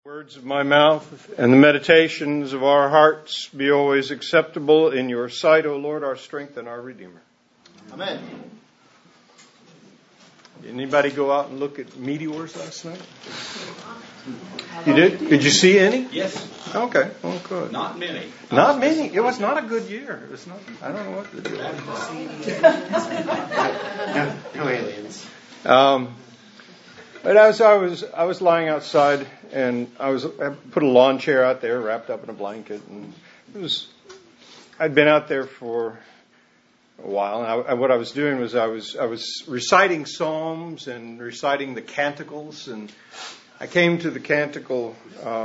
Words of my mouth and the meditations of our hearts be always acceptable in your sight, O Lord, our strength and our Redeemer. Amen. Anybody go out and look at meteors last night? You did? Did you see any? Yes. Okay. Oh, good. Not many. Not many. It was not a good year. It was not. I don't know what to do. No aliens. But as I was lying outside, and I put a lawn chair out there, wrapped up in a blanket, and I'd been out there for a while. And what I was doing was I was reciting psalms and reciting the canticles, and I came to the canticle.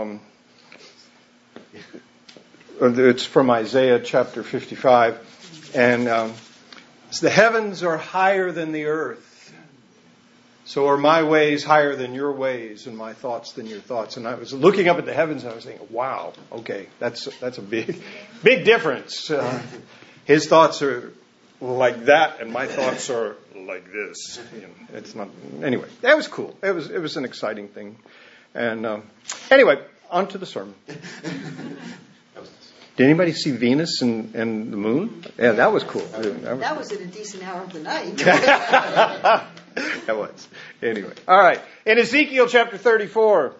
It's from Isaiah chapter 55, and the heavens are higher than the earth. So are my ways higher than your ways, and my thoughts than your thoughts. And I was looking up at the heavens, and I was thinking, wow, okay, that's a big difference. His thoughts are like that, and my thoughts are like this. It's not. Anyway, that was cool. It was an exciting thing. And anyway, on to the sermon. Did anybody see Venus and the moon? Yeah, that was cool. That was at a decent hour of the night. That was. Anyway. All right. In Ezekiel chapter 34,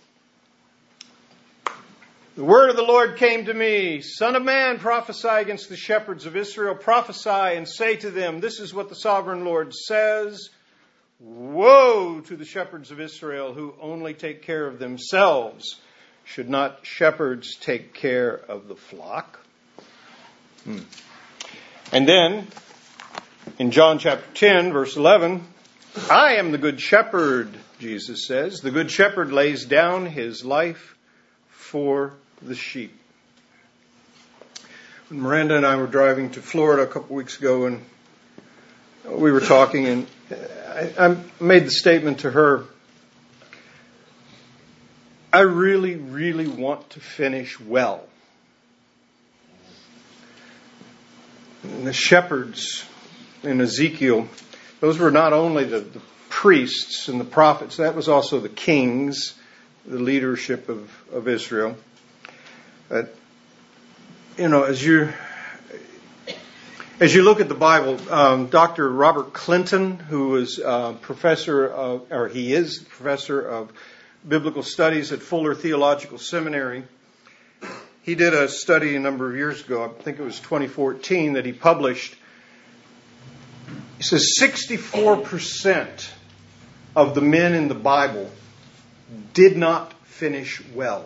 the word of the Lord came to me. Son of man, prophesy against the shepherds of Israel. Prophesy and say to them, this is what the sovereign Lord says. Woe to the shepherds of Israel who only take care of themselves. Should not shepherds take care of the flock? And then, in John chapter 10, verse 11, I am the good shepherd, Jesus says. The good shepherd lays down his life for the sheep. When Miranda and I were driving to Florida a couple weeks ago, and we were talking, and I made the statement to her, I really, really want to finish well. And the shepherds in Ezekiel, those were not only the priests and the prophets, that was also the kings, the leadership of Israel. But, as you look at the Bible, Dr. Robert Clinton, who is professor of Biblical Studies at Fuller Theological Seminary, he did a study a number of years ago, I think it was 2014, that he published. He says 64% of the men in the Bible did not finish well.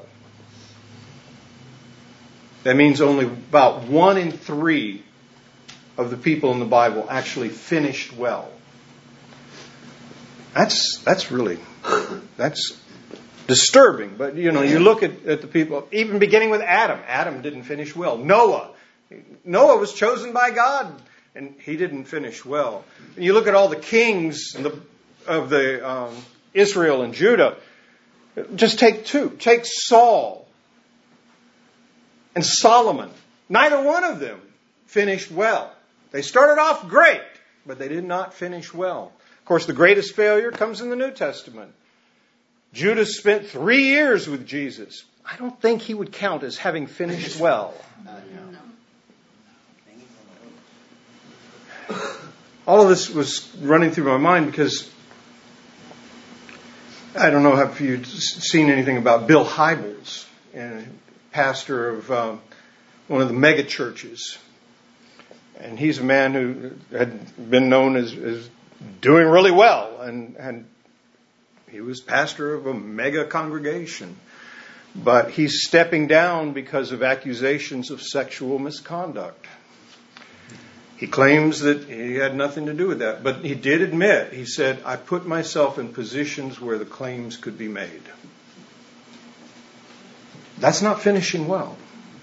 That means only about 1 in 3 of the people in the Bible actually finished well. That's disturbing. But, you look at the people, even beginning with Adam. Adam didn't finish well. Noah was chosen by God, and he didn't finish well. And you look at all the kings of the Israel and Judah. Just take two. Take Saul and Solomon. Neither one of them finished well. They started off great, but they did not finish well. Of course, the greatest failure comes in the New Testament. Judas spent 3 years with Jesus. I don't think he would count as having finished well. All of this was running through my mind because I don't know if you've seen anything about Bill Hybels, pastor of one of the mega churches. And he's a man who had been known as doing really well, and he was pastor of a mega congregation. But he's stepping down because of accusations of sexual misconduct. He claims that he had nothing to do with that. But he did admit, he said, I put myself in positions where the claims could be made. That's not finishing well.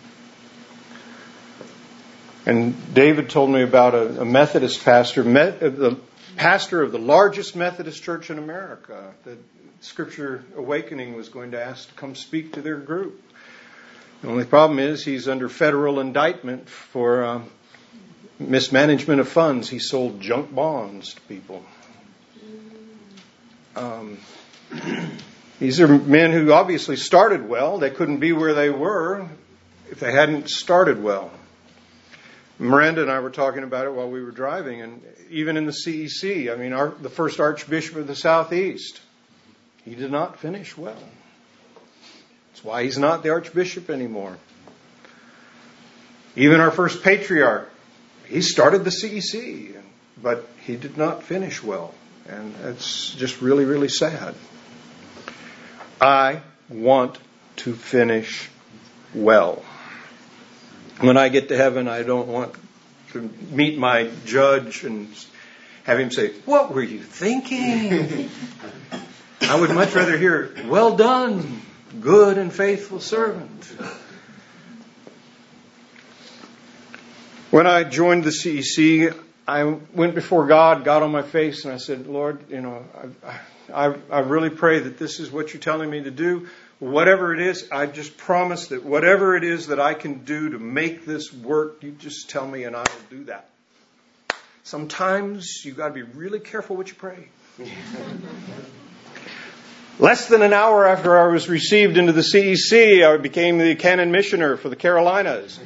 And David told me about a Methodist pastor, the pastor of the largest Methodist church in America, that Scripture Awakening was going to ask to come speak to their group. The only problem is he's under federal indictment for mismanagement of funds. He sold junk bonds to people. These are men who obviously started well. They couldn't be where they were if they hadn't started well. Miranda and I were talking about it while we were driving, and even in the CEC, I mean, the first Archbishop of the Southeast, he did not finish well. That's why he's not the Archbishop anymore. Even our first Patriarch, he started the CEC, but he did not finish well. And it's just really, really sad. I want to finish well. When I get to heaven, I don't want to meet my judge and have him say, "What were you thinking?" I would much rather hear, "Well done, good and faithful servant." When I joined the CEC, I went before God, got on my face, and I said, "Lord, I really pray that this is what you're telling me to do. Whatever it is, I just promise that whatever it is that I can do to make this work, you just tell me and I will do that." Sometimes you've got to be really careful what you pray. Less than an hour after I was received into the CEC, I became the canon missioner for the Carolinas.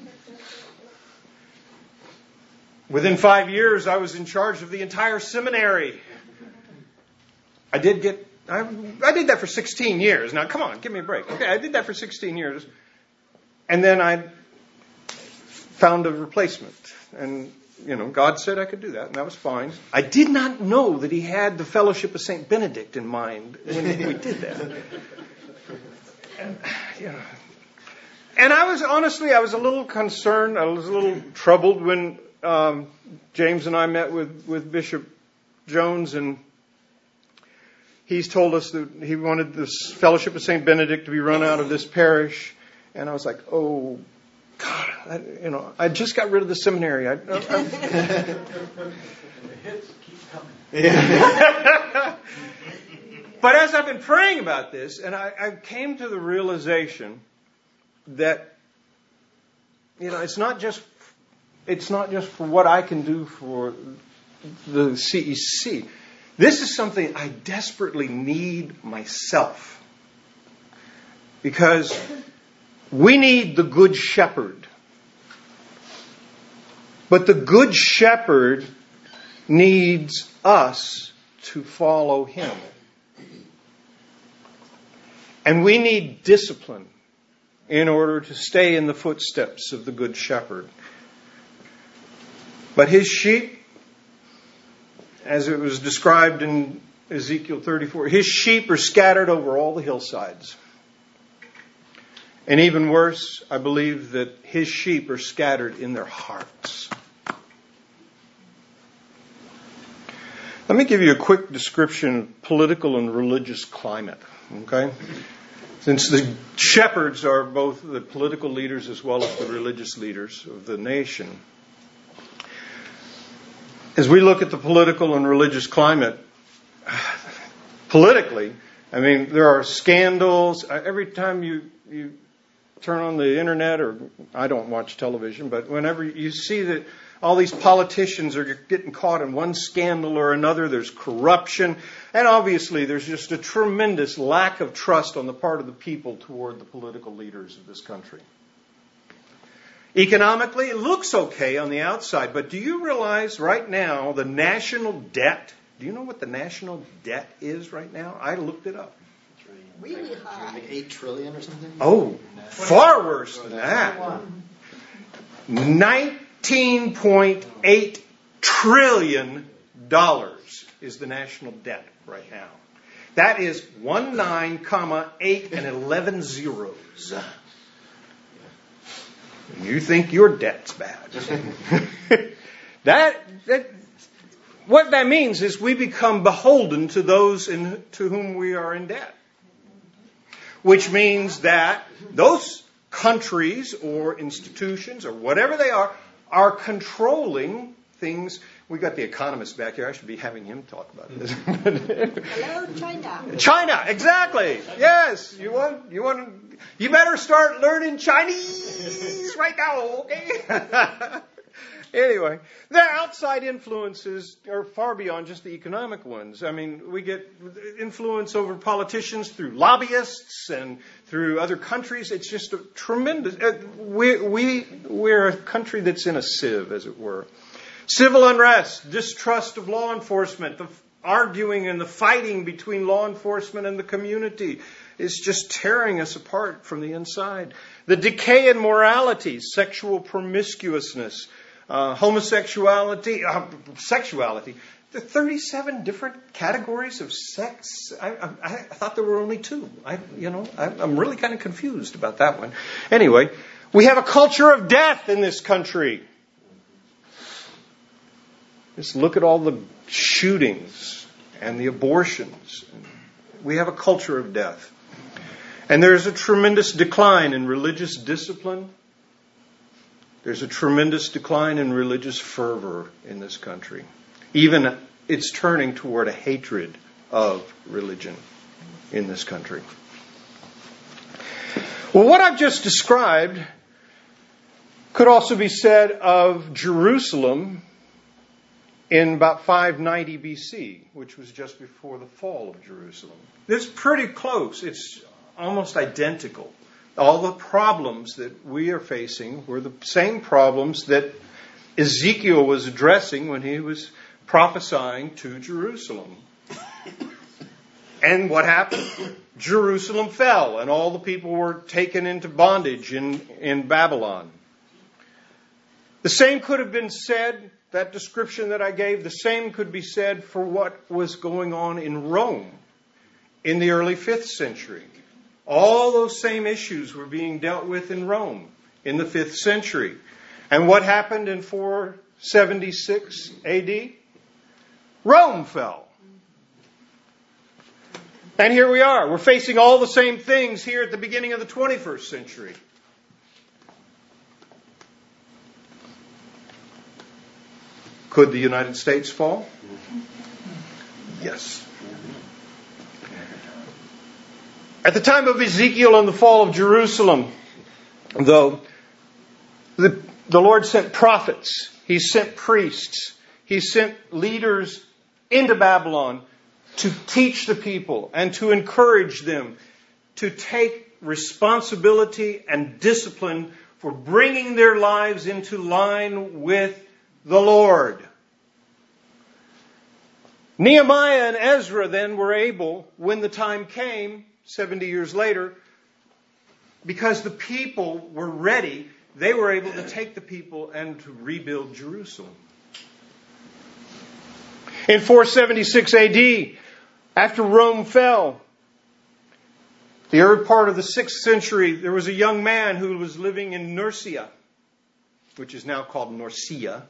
Within 5 years, I was in charge of the entire seminary. I did that for 16 years. Now, come on, give me a break. Okay, I did that for 16 years. And then I found a replacement. And, God said I could do that, and that was fine. I did not know that he had the Fellowship of St. Benedict in mind when we did that. And I was a little concerned. I was a little troubled when James and I met with Bishop Jones, and he's told us that he wanted this Fellowship of St. Benedict to be run out of this parish. And I was like, oh, God, I just got rid of the seminary. The hits keep coming. But as I've been praying about this, and I came to the realization that, it's not just for what I can do for the CEC. This is something I desperately need myself. Because we need the Good Shepherd. But the Good Shepherd needs us to follow him. And we need discipline in order to stay in the footsteps of the Good Shepherd. But his sheep, as it was described in Ezekiel 34, his sheep are scattered over all the hillsides. And even worse, I believe that his sheep are scattered in their hearts. Let me give you a quick description of political and religious climate. Okay? Since the shepherds are both the political leaders as well as the religious leaders of the nation. As we look at the political and religious climate, politically, there are scandals. Every time you turn on the internet, or I don't watch television, but whenever you see that all these politicians are getting caught in one scandal or another, there's corruption, and obviously there's just a tremendous lack of trust on the part of the people toward the political leaders of this country. Economically, it looks okay on the outside, but do you realize right now the national debt? Do you know what the national debt is right now? I looked it up. Really high. Like 8 trillion or something? Oh, far worse than that. 19.8 trillion is the national debt right now. That is 19,8 and 11 zeros. You think your debt's bad. What that means is we become beholden to those to whom we are in debt. Which means that those countries or institutions or whatever they are controlling things. We've got the economist back here. I should be having him talk about this. Hello, China. China, exactly. Yes, you better start learning Chinese right now, okay? Anyway, the outside influences are far beyond just the economic ones. I mean, we get influence over politicians through lobbyists and through other countries. It's just a tremendous. We're a country that's in a sieve, as it were. Civil unrest, distrust of law enforcement, the arguing and the fighting between law enforcement and the community is just tearing us apart from the inside. The decay in morality, sexual promiscuousness, homosexuality, sexuality. There are 37 different categories of sex. I thought there were only 2. I'm really kind of confused about that one. Anyway, we have a culture of death in this country. Just look at all the shootings and the abortions. We have a culture of death. And there's a tremendous decline in religious discipline. There's a tremendous decline in religious fervor in this country. Even it's turning toward a hatred of religion in this country. Well, what I've just described could also be said of Jerusalem in about 590 BC, which was just before the fall of Jerusalem. It's pretty close. It's almost identical. All the problems that we are facing were the same problems that Ezekiel was addressing when he was prophesying to Jerusalem. And what happened? Jerusalem fell, and all the people were taken into bondage in Babylon. The same could have been said, that description that I gave, the same could be said for what was going on in Rome in the early 5th century. All those same issues were being dealt with in Rome in the 5th century. And what happened in 476 AD? Rome fell. And here we are. We're facing all the same things here at the beginning of the 21st century. Could the United States fall? Yes. At the time of Ezekiel and the fall of Jerusalem, though, the Lord sent prophets. He sent priests. He sent leaders into Babylon to teach the people and to encourage them to take responsibility and discipline for bringing their lives into line with the Lord. Nehemiah and Ezra then were able, when the time came, 70 years later, because the people were ready, they were able to take the people and to rebuild Jerusalem. In 476 AD, after Rome fell, the early part of the 6th century, there was a young man who was living in Nursia, which is now called Norcia.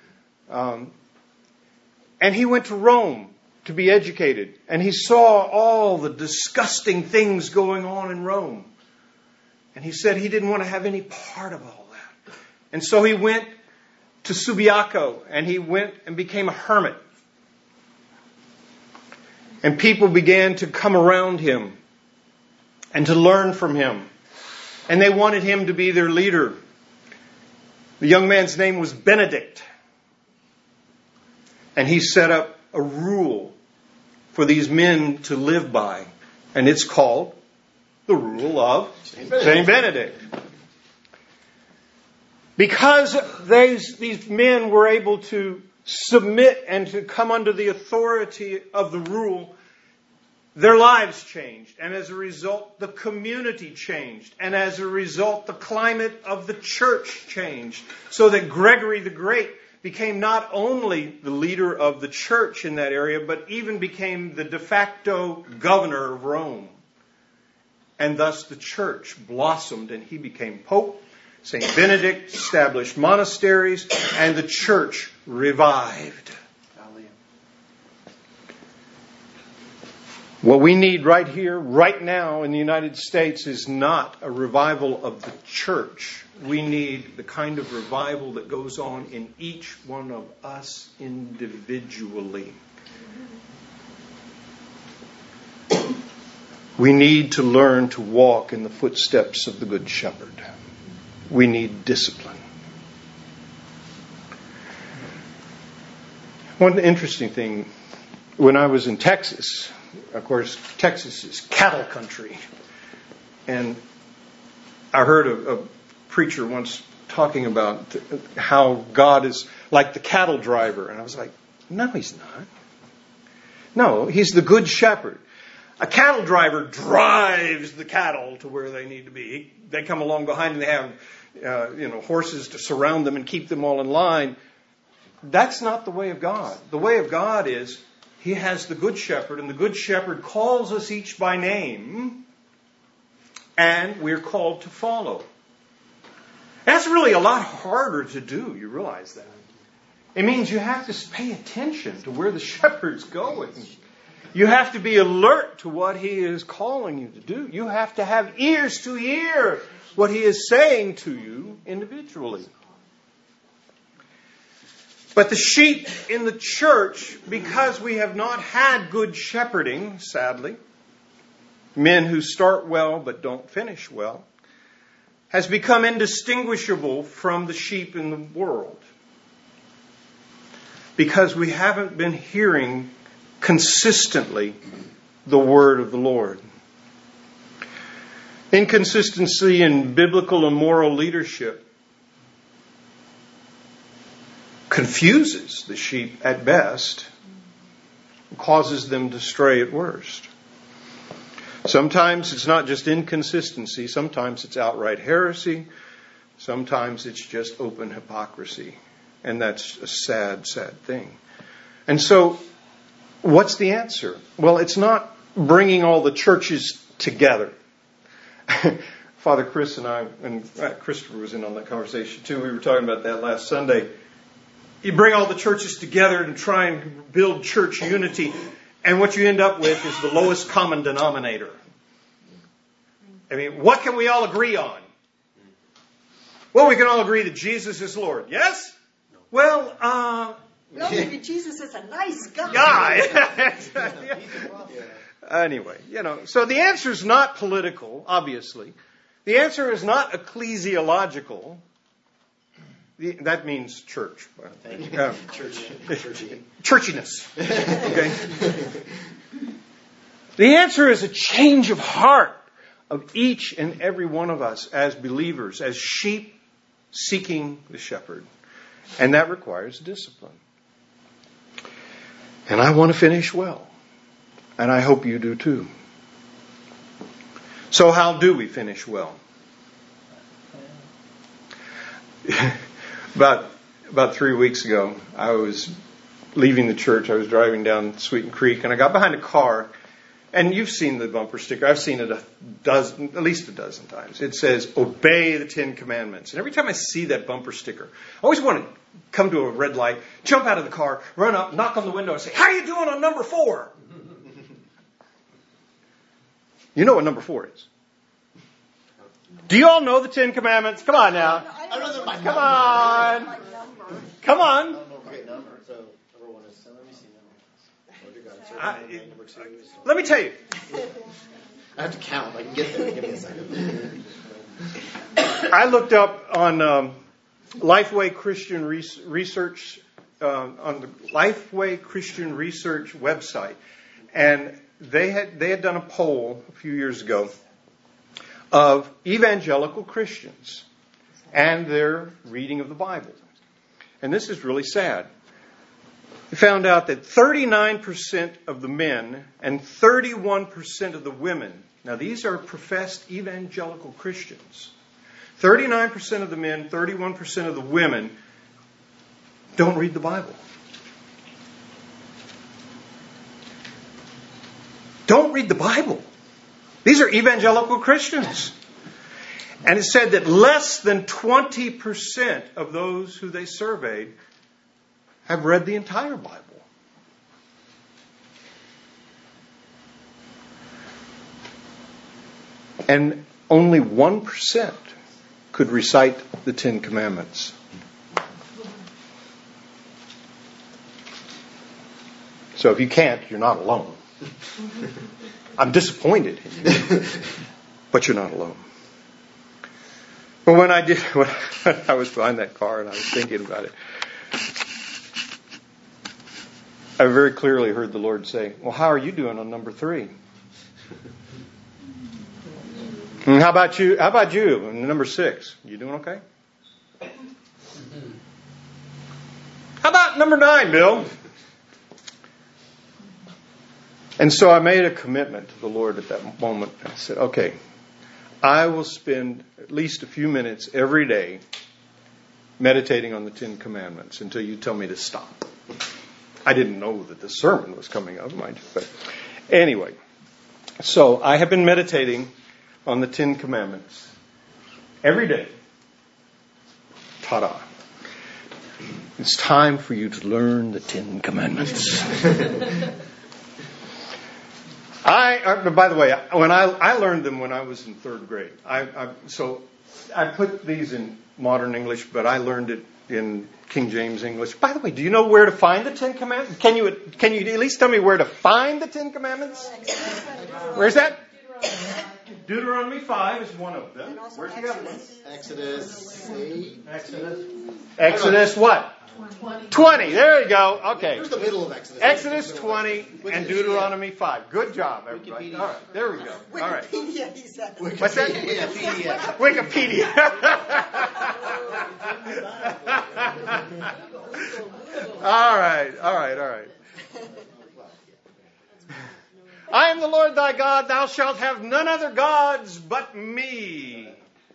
And he went to Rome to be educated. And he saw all the disgusting things going on in Rome. And he said he didn't want to have any part of all that. And so he went to Subiaco, and he went and became a hermit. And people began to come around him and to learn from him. And they wanted him to be their leader. The young man's name was Benedict. And he set up a rule for these men to live by. And it's called the rule of Saint Benedict. Because these men were able to submit and to come under the authority of the rule, their lives changed. And as a result, the community changed. And as a result, the climate of the church changed. So that Gregory the Great became not only the leader of the church in that area, but even became the de facto governor of Rome. And thus the church blossomed and he became Pope. St. Benedict established monasteries and the church revived. What we need right here, right now in the United States is not a revival of the church. We need the kind of revival that goes on in each one of us individually. We need to learn to walk in the footsteps of the Good Shepherd. We need discipline. One interesting thing, when I was in Texas, of course, Texas is cattle country. And I heard a preacher once talking about how God is like the cattle driver. And I was like, no, he's not. No, he's the good shepherd. A cattle driver drives the cattle to where they need to be. They come along behind and they have horses to surround them and keep them all in line. That's not the way of God. The way of God is He has the good shepherd, and the good shepherd calls us each by name, and we're called to follow. That's really a lot harder to do, you realize that. It means you have to pay attention to where the shepherd's going. You have to be alert to what He is calling you to do. You have to have ears to hear what He is saying to you individually. But the sheep in the church, because we have not had good shepherding, sadly, men who start well but don't finish well, has become indistinguishable from the sheep in the world. Because we haven't been hearing consistently the word of the Lord. Inconsistency in biblical and moral leadership confuses the sheep at best, causes them to stray at worst. Sometimes it's not just inconsistency, sometimes it's outright heresy, sometimes it's just open hypocrisy. And that's a sad, sad thing. And so, what's the answer? Well, it's not bringing all the churches together. Father Chris and I, and Christopher was in on that conversation too, we were talking about that last Sunday. You bring all the churches together and try and build church unity, and what you end up with is the lowest common denominator. I mean, what can we all agree on? Well, we can all agree that Jesus is Lord. Yes? Well, No, maybe Jesus is a nice guy. Anyway, so the answer is not political, obviously. The answer is not ecclesiological. That means church. Churchiness. Okay. The answer is a change of heart of each and every one of us as believers, as sheep seeking the shepherd. And that requires discipline. And I want to finish well. And I hope you do too. So how do we finish well? About 3 weeks ago, I was leaving the church. I was driving down Sweeten Creek, and I got behind a car. And you've seen the bumper sticker. I've seen it at least a dozen times. It says, "Obey the 10 Commandments." And every time I see that bumper sticker, I always want to come to a red light, jump out of the car, run up, knock on the window, and say, "How you doing on number 4?" You know what number 4 is. Do you all know the 10 Commandments? Come on now. I know they're my Come on. Come on. I don't know a great number. So number 1 is, let me see number 2 is, Let me tell you. I have to count. I can get there. Give me a second. I looked up on Lifeway Christian Research, on the Lifeway Christian Research website, and they had done a poll a few years ago of evangelical Christians and their reading of the Bible. And this is really sad. They found out that 39% of the men and 31% of the women, now these are professed evangelical Christians, 39% of the men, 31% of the women don't read the Bible. Don't read the Bible. These are evangelical Christians. And it said that less than 20% of those who they surveyed have read the entire Bible. And only 1% could recite the 10 Commandments. So if you can't, you're not alone. I'm disappointed in you, but you're not alone. But when I was behind that car and I was thinking about it, I very clearly heard the Lord say, well, how are you doing on number 3? And how about you? How about you? And number 6, you doing okay? How about number 9, Bill? And so I made a commitment to the Lord at that moment. I said, okay, I will spend at least a few minutes every day meditating on the 10 Commandments until you tell me to stop. I didn't know that the sermon was coming up, mind you. But anyway, so I have been meditating on the 10 Commandments every day. Ta-da. It's time for you to learn the 10 Commandments. By the way, when I learned them when I was in 3rd grade. So I put these in modern English, but I learned it in King James English. By the way, do you know where to find the 10 Commandments? Can you at least tell me where to find the 10 Commandments? Where's that? Deuteronomy 5 is one of them. Where's the other one? Exodus 8. Exodus what? 20. There you go. Okay. Where's the middle of Exodus? Exodus 20 and Deuteronomy 5. Good job, everybody. Wikipedia. All right. There we go. All right. Wikipedia, he said. What's that? Wikipedia. All right. I am the Lord thy God. Thou shalt have none other gods but me.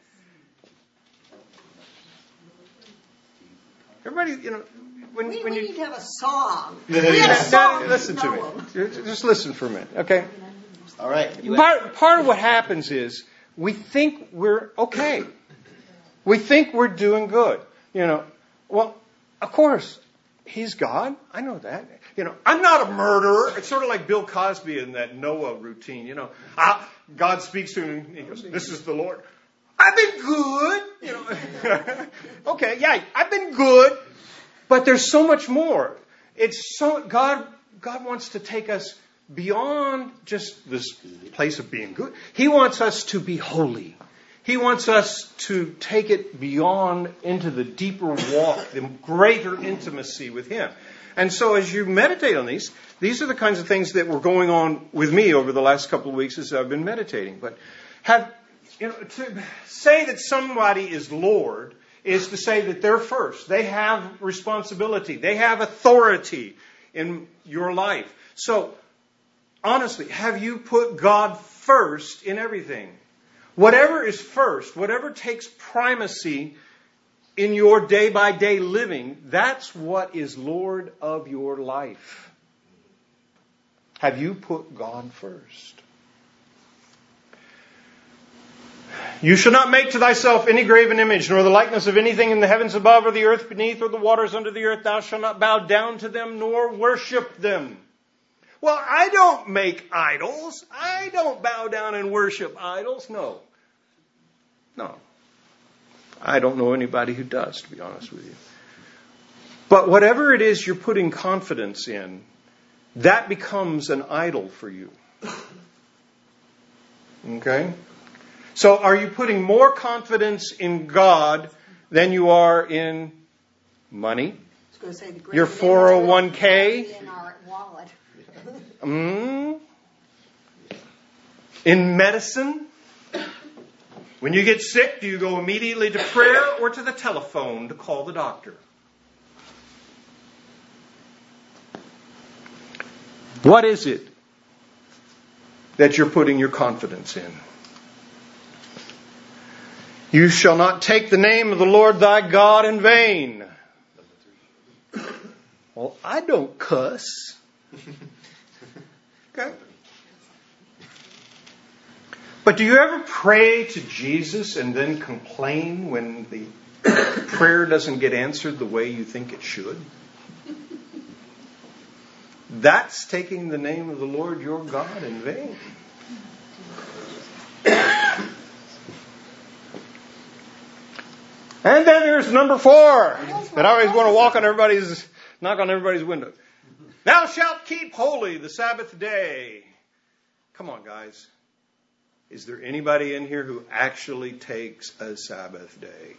Everybody, when We you need to have a song. Yeah. We have a song. listen to me. Just listen for a minute, okay? All right. Part of what happens is we think we're okay. We think we're doing good. Well, of course, He's God. I know that. I'm not a murderer. It's sort of like Bill Cosby in that Noah routine. God speaks to him. He goes, "This is the Lord. I've been good." Okay, yeah, I've been good. But there's so much more. God wants to take us beyond just this place of being good. He wants us to be holy. He wants us to take it beyond into the deeper walk, the greater intimacy with Him. And so as you meditate on these are the kinds of things that were going on with me over the last couple of weeks as I've been meditating. But to say that somebody is Lord is to say that they're first. They have responsibility. They have authority in your life. So, honestly, have you put God first in everything? Whatever is first, whatever takes primacy in your day-by-day living, that's what is Lord of your life. Have you put God first? You shall not make to thyself any graven image, nor the likeness of anything in the heavens above, or the earth beneath, or the waters under the earth. Thou shalt not bow down to them, nor worship them. Well, I don't make idols. I don't bow down and worship idols. No. I don't know anybody who does, to be honest with you. But whatever it is you're putting confidence in, that becomes an idol for you. Okay? So are you putting more confidence in God than you are in money? Your 401k? In our wallet. In medicine? When you get sick, do you go immediately to prayer or to the telephone to call the doctor? What is it that you're putting your confidence in? You shall not take the name of the Lord thy God in vain. Well, I don't cuss. Okay. But do you ever pray to Jesus and then complain when the prayer doesn't get answered the way you think it should? That's taking the name of the Lord your God in vain. And then there's number 4 that I always want to knock on everybody's window. Thou shalt keep holy the Sabbath day. Come on, guys. Is there anybody in here who actually takes a Sabbath day?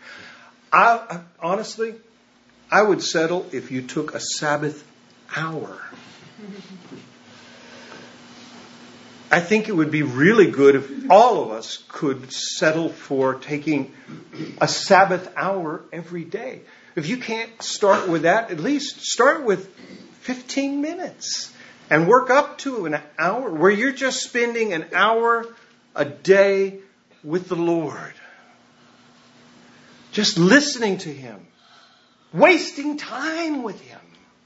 Honestly, I would settle if you took a Sabbath hour. I think it would be really good if all of us could settle for taking a Sabbath hour every day. If you can't start with that, at least start with 15 minutes and work up to an hour where you're just spending an hour a day with the Lord. Just listening to Him. Wasting time with Him.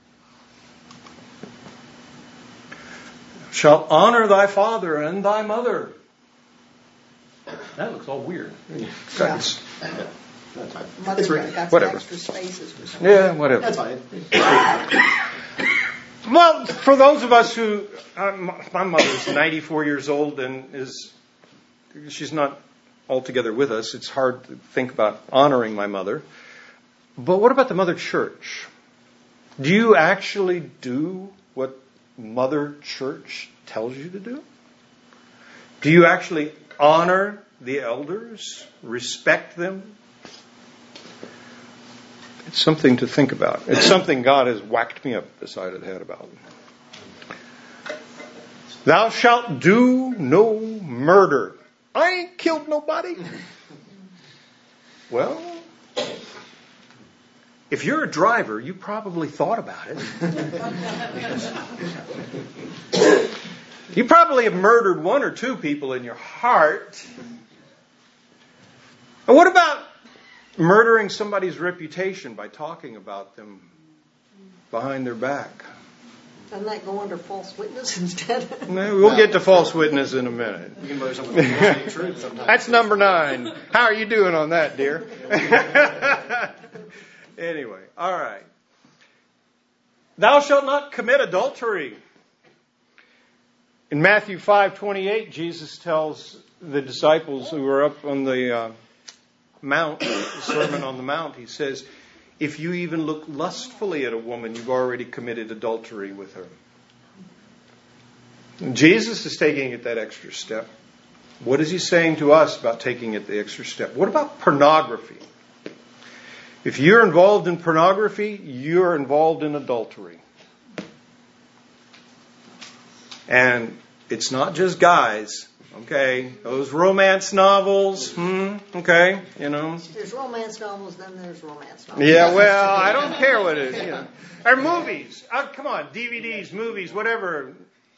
Shall honor thy father and thy mother. That looks all weird. Yeah. That's Mother's right. got some Whatever. extra spaces for some. Yeah, whatever. That's fine. Well, for those of us who, my mother's 94 years old and she's not altogether with us. It's hard to think about honoring my mother. But what about the Mother Church? Do you actually do what Mother Church tells you to do? Do you actually honor the elders? Respect them? It's something to think about. It's something God has whacked me up the side of the head about. Thou shalt do no murder. I ain't killed nobody. Well, if you're a driver, you probably thought about it. You probably have murdered one or two people in your heart. And what about murdering somebody's reputation by talking about them behind their back? Doesn't that go under false witness instead? We'll get to false witness in a minute. You can murder someone with the truth sometimes. That's number 9. How are you doing on that, dear? Anyway, all right. Thou shalt not commit adultery. In Matthew 5:28, Jesus tells the disciples who were up on the Mount, the Sermon on the Mount, He says, if you even look lustfully at a woman, you've already committed adultery with her. And Jesus is taking it that extra step. What is He saying to us about taking it the extra step? What about pornography? If you're involved in pornography, you're involved in adultery. And it's not just guys, okay? Those romance novels, okay, you know. There's romance novels, then there's romance novels. Yeah, well, I don't care what it is. You know. Or movies. Come on, DVDs, movies, whatever.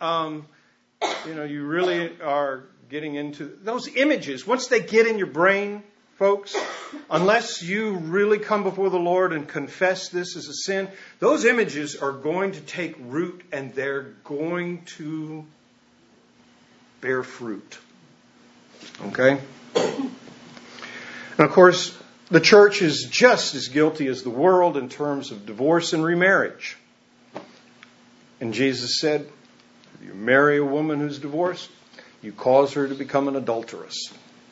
You really are getting into those images. Once they get in your brain, folks, unless you really come before the Lord and confess this as a sin, those images are going to take root and they're going to bear fruit. Okay? And of course, the church is just as guilty as the world in terms of divorce and remarriage. And Jesus said, if you marry a woman who's divorced, you cause her to become an adulteress.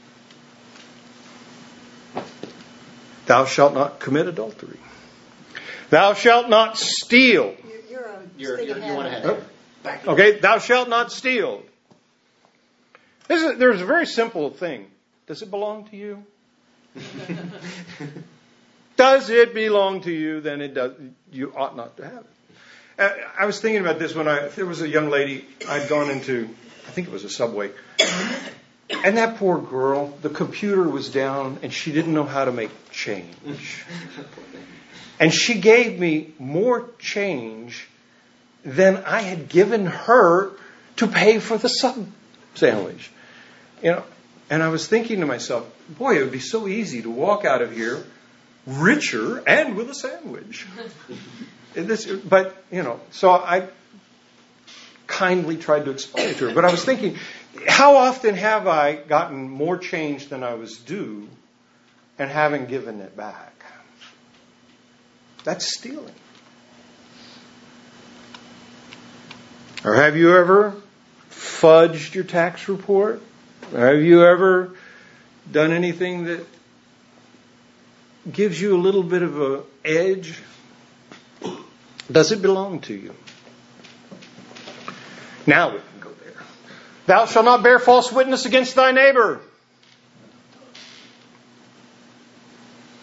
Thou shalt not commit adultery. Thou shalt not steal. You're one ahead. Okay, thou shalt not steal. There's a very simple thing. Does it belong to you? Does it belong to you? Then it does. You ought not to have it. I was thinking about this when there was a young lady I'd gone into. I think it was a Subway. And that poor girl, the computer was down and she didn't know how to make change. And she gave me more change than I had given her to pay for the sub sandwich. And I was thinking to myself, boy, it would be so easy to walk out of here richer and with a sandwich. So I kindly tried to explain it to her. But I was thinking, how often have I gotten more change than I was due and haven't given it back? That's stealing. Or have you ever fudged your tax report? Or have you ever done anything that gives you a little bit of an edge? Does it belong to you? Now we can go there. Thou shalt not bear false witness against thy neighbor.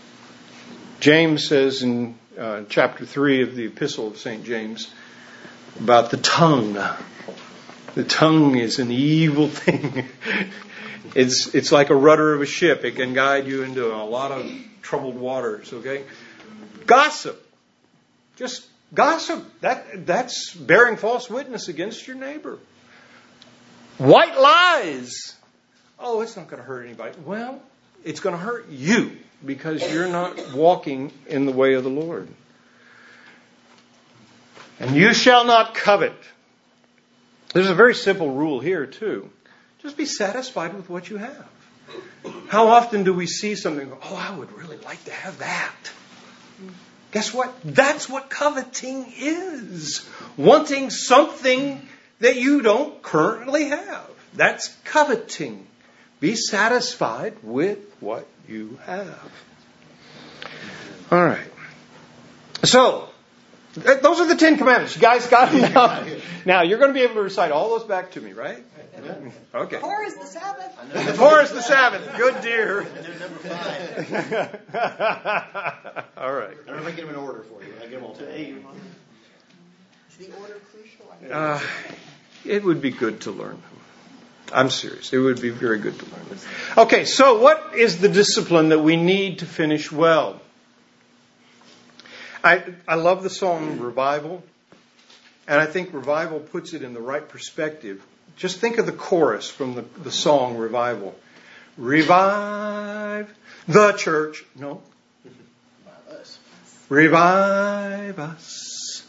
James says in chapter 3 of the Epistle of St. James, about the tongue. The tongue is an evil thing. It's like a rudder of a ship. It can guide you into a lot of troubled waters, okay? Gossip. Just gossip. That's bearing false witness against your neighbor. White lies. Oh, it's not going to hurt anybody. Well, it's going to hurt you because you're not walking in the way of the Lord. And you shall not covet. There's a very simple rule here, too. Just be satisfied with what you have. How often do we see something and go, oh, I would really like to have that. Guess what? That's what coveting is. Wanting something that you don't currently have. That's coveting. Be satisfied with what you have. All right. So, those are the 10 Commandments. You guys got them now? Now, you're going to be able to recite all those back to me, right? Okay. 4 is the Sabbath. 4 is the Sabbath. Good dear. And then number 5. All right. I don't know if I get them in order for you. I get them all today. Is the order crucial? It would be good to learn them. I'm serious. It would be very good to learn them. Okay, so what is the discipline that we need to finish well? I love the song Revival, and I think Revival puts it in the right perspective. Just think of the chorus from the song Revival. Revive the church. No. Revive us.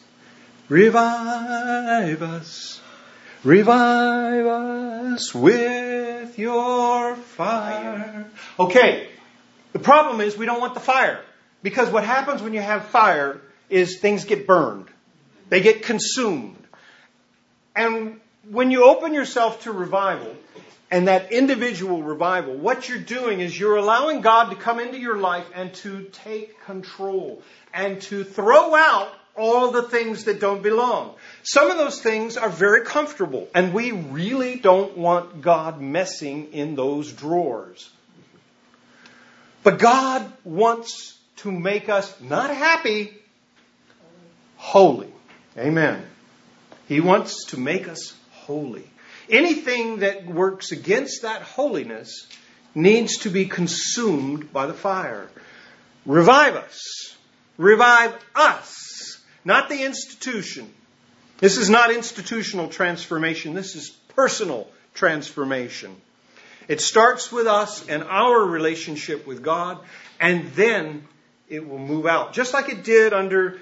Revive us. Revive us with your fire. Okay. The problem is we don't want the fire. Because what happens when you have fire is things get burned. They get consumed. And when you open yourself to revival, and that individual revival, what you're doing is you're allowing God to come into your life and to take control and to throw out all the things that don't belong. Some of those things are very comfortable, and we really don't want God messing in those drawers. But God wants to make us not happy, holy. Amen. He wants to make us holy. Anything that works against that holiness needs to be consumed by the fire. Revive us. Revive us. Not the institution. This is not institutional transformation. This is personal transformation. It starts with us and our relationship with God, and then it will move out. Just like it did under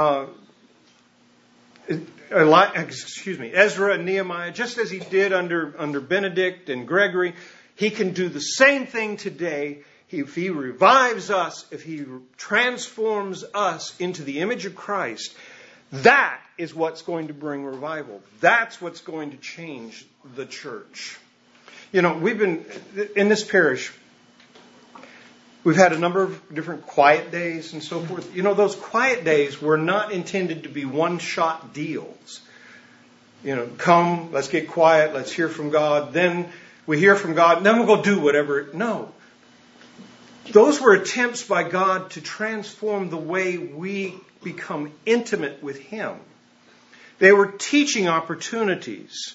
Ezra and Nehemiah, just as he did under Benedict and Gregory, he can do the same thing today. If he revives us, if he transforms us into the image of Christ, that is what's going to bring revival. That's what's going to change the church. You know, we've been, in this parish, we've had a number of different quiet days and so forth. You know, those quiet days were not intended to be one-shot deals. You know, come, let's get quiet, let's hear from God, then we hear from God, and then we'll go do whatever. No. Those were attempts by God to transform the way we become intimate with Him. They were teaching opportunities.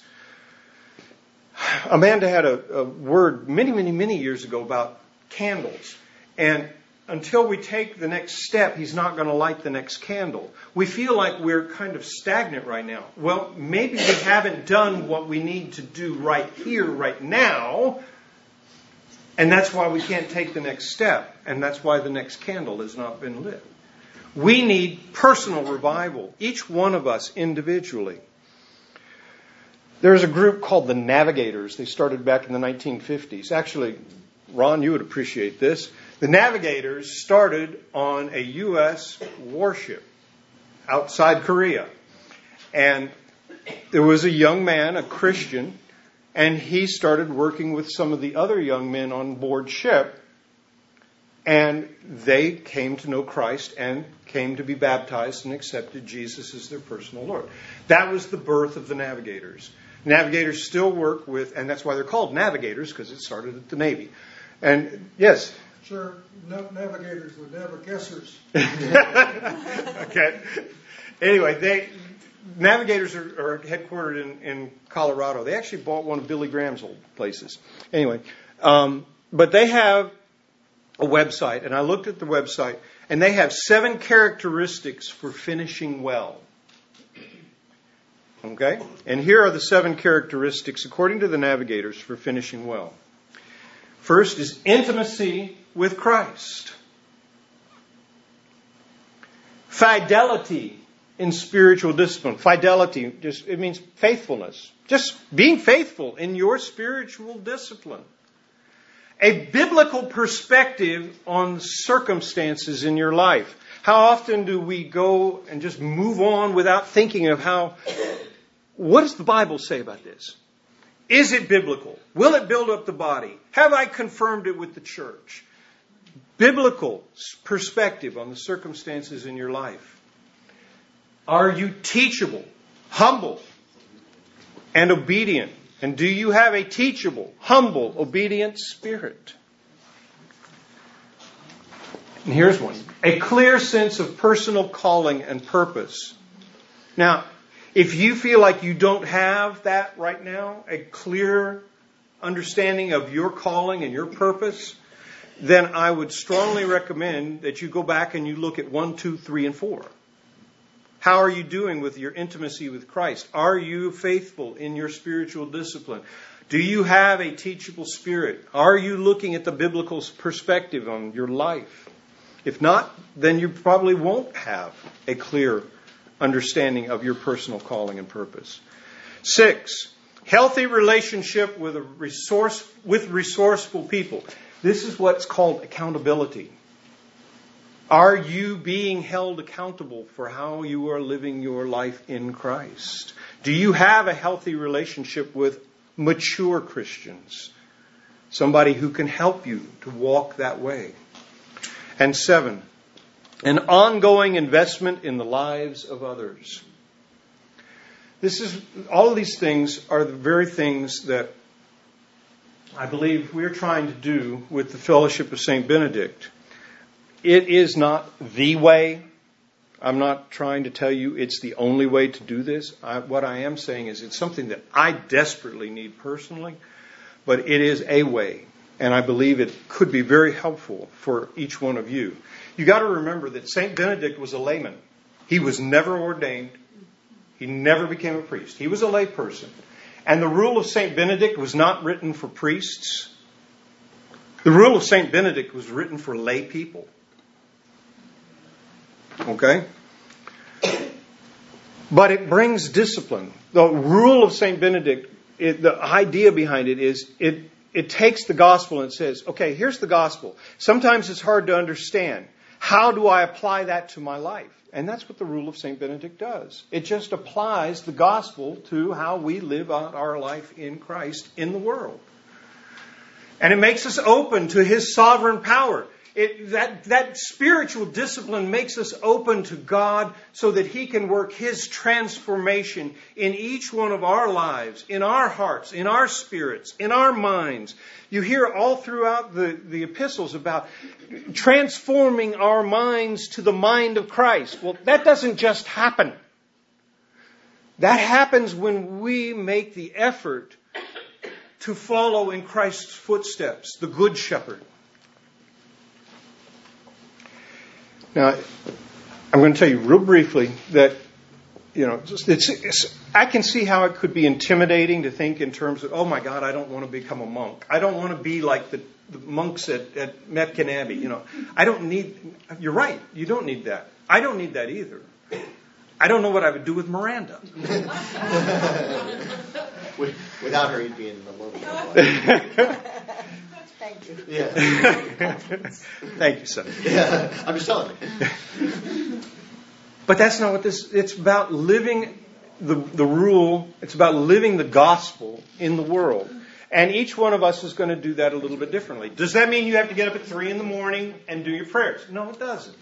Amanda had a word many years ago about candles. And until we take the next step, He's not going to light the next candle. We feel like we're kind of stagnant right now. Well, maybe we haven't done what we need to do right here, right now. And that's why we can't take the next step. And that's why the next candle has not been lit. We need personal revival, each one of us individually. There's a group called the Navigators. They started back in the 1950s. Actually, Ron, you would appreciate this. The Navigators started on a U.S. warship outside Korea. And there was a young man, a Christian, and he started working with some of the other young men on board ship. And they came to know Christ and came to be baptized and accepted Jesus as their personal Lord. That was the birth of the Navigators. Navigators still work with, and that's why they're called Navigators, because it started at the Navy. And, yes? Sure, navigators were never guessers. Okay. Anyway, Navigators are headquartered in Colorado. They actually bought one of Billy Graham's old places. Anyway, but they have a website, and I looked at the website, and they have 7 characteristics for finishing well. Okay? And here are the 7 characteristics, according to the Navigators, for finishing well. First is intimacy with Christ. Fidelity in spiritual discipline. Fidelity, it means faithfulness. Just being faithful in your spiritual discipline. A biblical perspective on circumstances in your life. How often do we go and just move on without thinking of what does the Bible say about this? Is it biblical? Will it build up the body? Have I confirmed it with the church? Biblical perspective on the circumstances in your life. Are you teachable, humble, and obedient? And do you have a teachable, humble, obedient spirit? And here's one. A clear sense of personal calling and purpose. Now, if you feel like you don't have that right now, a clear understanding of your calling and your purpose, then I would strongly recommend that you go back and you look at 1, 2, 3, and 4. How are you doing with your intimacy with Christ? Are you faithful in your spiritual discipline? Do you have a teachable spirit? Are you looking at the biblical perspective on your life? If not, then you probably won't have a clear understanding of your personal calling and purpose. 6, healthy relationship with resourceful people. This is what's called accountability. Are you being held accountable for how you are living your life in Christ? Do you have a healthy relationship with mature Christians? Somebody who can help you to walk that way. And 7, an ongoing investment in the lives of others. All of these things are the very things that I believe we're trying to do with the Fellowship of St. Benedict. It is not the way. I'm not trying to tell you it's the only way to do this. What I am saying is it's something that I desperately need personally, but it is a way. And I believe it could be very helpful for each one of you. You got to remember that St. Benedict was a layman. He was never ordained. He never became a priest. He was a lay person. And the rule of St. Benedict was not written for priests. The rule of St. Benedict was written for lay people. Okay? But it brings discipline. The rule of St. Benedict, the idea behind it is it takes the gospel and says, okay, here's the gospel. Sometimes it's hard to understand. How do I apply that to my life? And that's what the rule of St. Benedict does. It just applies the gospel to how we live out our life in Christ in the world. And it makes us open to His sovereign power. That spiritual discipline makes us open to God so that He can work His transformation in each one of our lives, in our hearts, in our spirits, in our minds. You hear all throughout the epistles about transforming our minds to the mind of Christ. Well, that doesn't just happen. That happens when we make the effort to follow in Christ's footsteps, the Good Shepherd. Now, I'm going to tell you real briefly that, I can see how it could be intimidating to think in terms of, oh my God, I don't want to become a monk. I don't want to be like the monks at Metcalfe Abbey. You're right, you don't need that. I don't need that either. I don't know what I would do with Miranda. Without her, you'd be in the low. Thank you. Yeah. Thank you, son. Yeah, I'm just telling you. But that's not what it's about living the rule. It's about living the gospel in the world. And each one of us is going to do that a little bit differently. Does that mean you have to get up at 3 a.m. and do your prayers? No, it doesn't.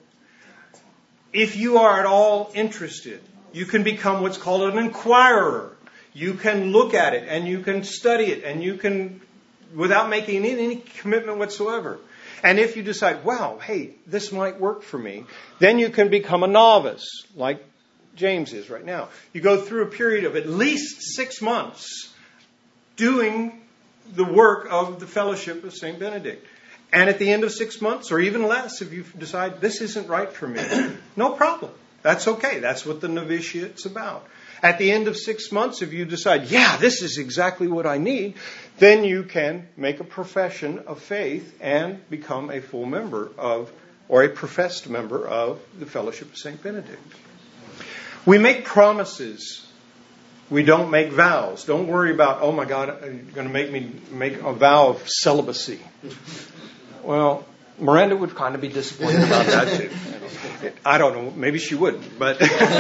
If you are at all interested, you can become what's called an inquirer. You can look at it and you can study it and you can, without making any commitment whatsoever. And if you decide, wow, hey, this might work for me, then you can become a novice, like James is right now. You go through a period of at least 6 months doing the work of the Fellowship of St. Benedict. And at the end of 6 months, or even less, if you decide this isn't right for me, no problem. That's okay. That's what the novitiate's about. At the end of 6 months, if you decide, yeah, this is exactly what I need, then you can make a profession of faith and become a full member of, or a professed member of, the Fellowship of St. Benedict. We make promises. We don't make vows. Don't worry about, oh my God, you're going to make me make a vow of celibacy. Well, Miranda would kind of be disappointed about that too. I don't know. Maybe she wouldn't. But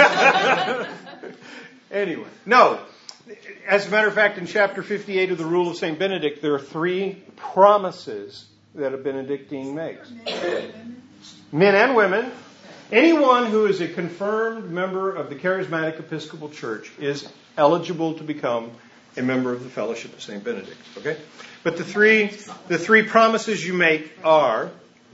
anyway, no. As a matter of fact, in chapter 58 of the Rule of St. Benedict, there are 3 promises that a Benedictine makes. Men and women. Anyone who is a confirmed member of the Charismatic Episcopal Church is eligible to become a member of the Fellowship of St. Benedict. Okay? But the three promises you make are,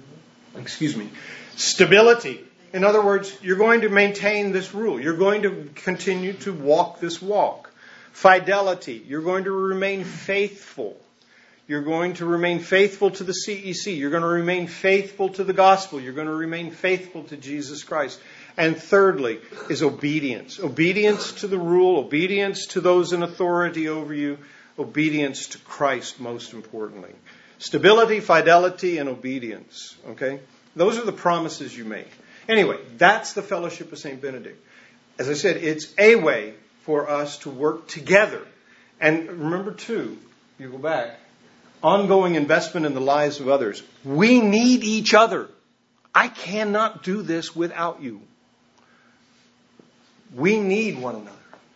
stability. In other words, you're going to maintain this rule. You're going to continue to walk this walk. Fidelity. You're going to remain faithful. You're going to remain faithful to the CEC. You're going to remain faithful to the gospel. You're going to remain faithful to Jesus Christ. And thirdly is obedience. Obedience to the rule. Obedience to those in authority over you. Obedience to Christ, most importantly. Stability, fidelity, and obedience. Okay? Those are the promises you make. Anyway, that's the Fellowship of St. Benedict. As I said, it's a way for us to work together. And remember, too, you go back, ongoing investment in the lives of others. We need each other. I cannot do this without you. We need one another.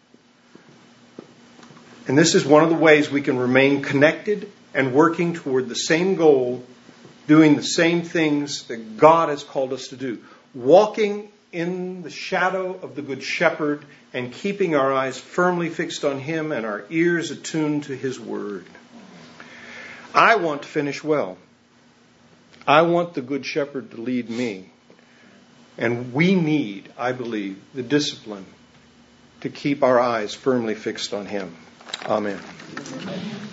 And this is one of the ways we can remain connected and working toward the same goal, doing the same things that God has called us to do. Walking in the shadow of the Good Shepherd and keeping our eyes firmly fixed on Him and our ears attuned to His Word. I want to finish well. I want the Good Shepherd to lead me. And we need, I believe, the discipline to keep our eyes firmly fixed on Him. Amen.